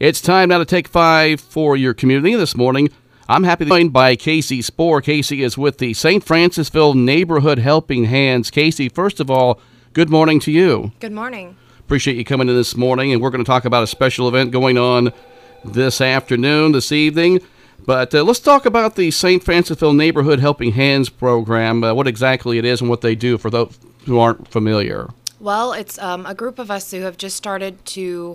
It's time now to take 5 for your community. This morning, I'm happy to be joined by Casey Spohr. Casey is with the St. Francisville Neighborhood Helping Hands. Casey, first of all, good morning to you. Good morning. Appreciate you coming in this morning, and we're going to talk about a special event going on this evening. But let's talk about the St. Francisville Neighborhood Helping Hands program, what exactly it is and what they do for those who aren't familiar. Well, it's a group of us who have just started to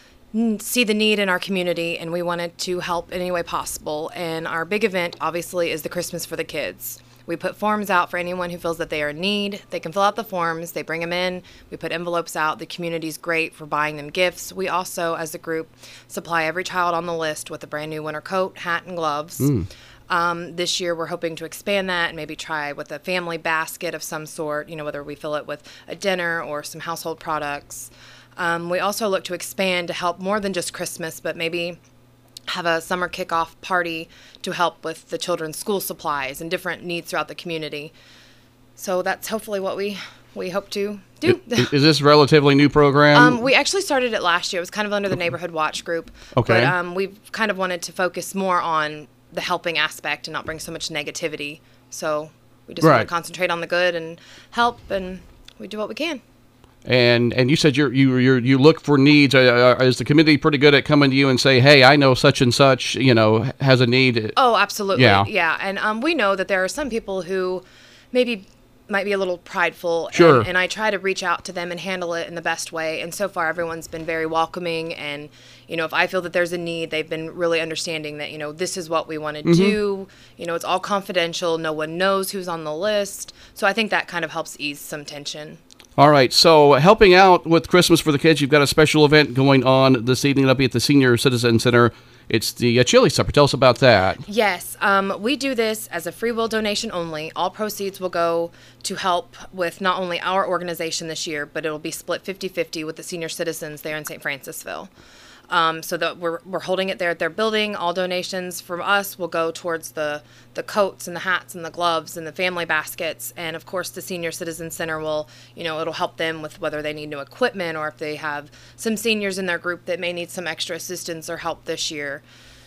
see the need in our community, and we wanted to help in any way possible. And our big event, obviously, is the Christmas for the Kids. We put forms out for anyone who feels that they are in need. They can fill out the forms. They bring them in. We put envelopes out. The community's great for buying them gifts. We also, as a group, supply every child on the list with a brand new winter coat, hat, and gloves. This year, we're hoping to expand that and maybe try with a family basket of some sort, whether we fill it with a dinner or some household products. We also look to expand to help more than just Christmas, but maybe have a summer kickoff party to help with the children's school supplies and different needs throughout the community. So that's hopefully what we hope to do. Is this a relatively new program? We actually started it last year. It was kind of under the Neighborhood Watch group. Okay. But we've kind of wanted to focus more on the helping aspect and not bring so much negativity. So we just want to concentrate on the good and help, and we do what we can. And you said you look for needs. Is the community pretty good at coming to you and say, hey, I know such and such, has a need? Oh, absolutely. Yeah. And we know that there are some people who maybe might be a little prideful. Sure. And I try to reach out to them and handle it in the best way. And so far, everyone's been very welcoming. And, if I feel that there's a need, they've been really understanding that, this is what we want to do. It's all confidential. No one knows who's on the list. So I think that kind of helps ease some tension. All right, so helping out with Christmas for the Kids, you've got a special event going on this evening. It'll be at the Senior Citizen Center. It's the chili supper. Tell us about that. Yes, we do this as a free will donation only. All proceeds will go to help with not only our organization this year, but it'll be split 50-50 with the senior citizens there in St. Francisville. So that we're holding it there at their building. All donations from us will go towards the coats and the hats and the gloves and the family baskets. And of course, the Senior Citizen Center will, it'll help them with whether they need new equipment or if they have some seniors in their group that may need some extra assistance or help this year.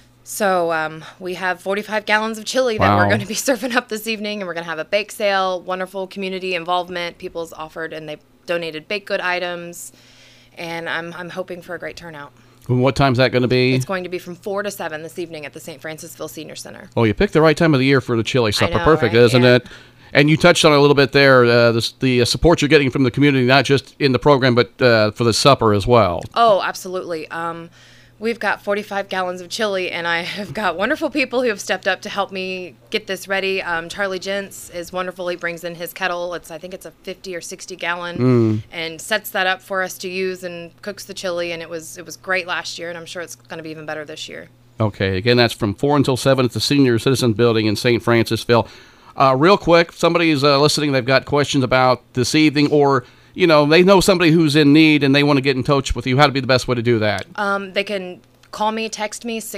So we have 45 gallons of chili that we're going to be serving up this evening, and we're going to have a bake sale. Wonderful community involvement. People's offered and they've donated baked good items, and I'm hoping for a great turnout. And what time's that going to be? It's going to be from 4 to 7 this evening at the St. Francisville Senior Center. Oh, you picked the right time of the year for the chili supper. I know, Perfect, right? Isn't it? And you touched on it a little bit there, the support you're getting from the community, not just in the program, but for the supper as well. Oh, absolutely. We've got 45 gallons of chili, and I have got wonderful people who have stepped up to help me get this ready. Charlie Gents is wonderful. He brings in his kettle. I think it's a 50 or 60 gallon, and sets that up for us to use and cooks the chili. And it was great last year, and I'm sure it's going to be even better this year. Okay, again, that's from 4 until 7 at the Senior Citizen Building in St. Francisville. Real quick, somebody's listening. They've got questions about this evening, or they know somebody who's in need and they want to get in touch with you. How would be the best way to do that? They can call me, text me,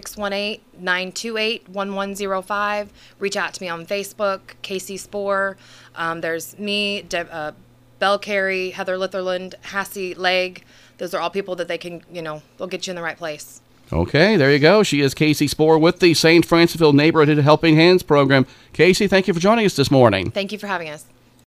618-928-1105. Reach out to me on Facebook, Casey Spohr. There's me, Belle Carey, Heather Litherland, Hassie Legg. Those are all people that they can, they'll get you in the right place. Okay, there you go. She is Casey Spohr with the St. Francisville Neighborhood Helping Hands program. Casey, thank you for joining us this morning. Thank you for having us.